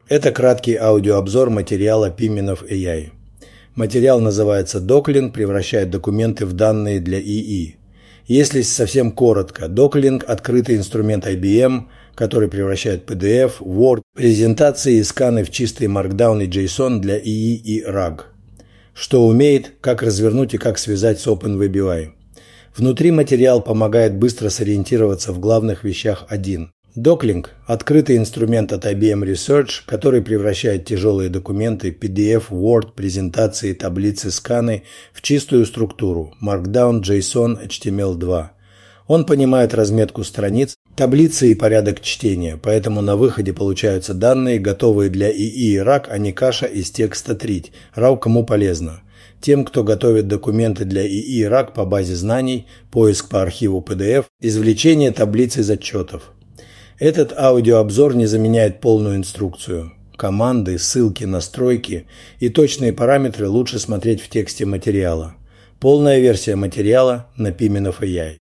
Это краткий аудиообзор материала Pimenov AI. Материал называется «Доклинг превращает документы в данные для ИИ». Если совсем коротко, Доклинг – открытый инструмент IBM, который превращает PDF, Word, презентации и сканы в чистый Markdown и JSON для ИИ и RAG. Что умеет, как развернуть и как связать с OpenWebUI. Внутри материал помогает быстро сориентироваться в главных вещах 1. Доклинг – открытый инструмент от IBM Research, который превращает тяжелые документы PDF, Word, презентации, таблицы, сканы в чистую структуру Markdown, JSON, HTML2. Он понимает разметку страниц, таблицы и порядок чтения, поэтому на выходе получаются данные, готовые для ИИ и RAG, а не каша из текста трить. RAW кому полезно? Тем, кто готовит документы для ИИ и RAG по базе знаний, поиск по архиву PDF, извлечение таблиц из отчетов. Этот аудиообзор не заменяет полную инструкцию. Команды, ссылки, настройки и точные параметры лучше смотреть в тексте материала. Полная версия материала на Pimenov AI.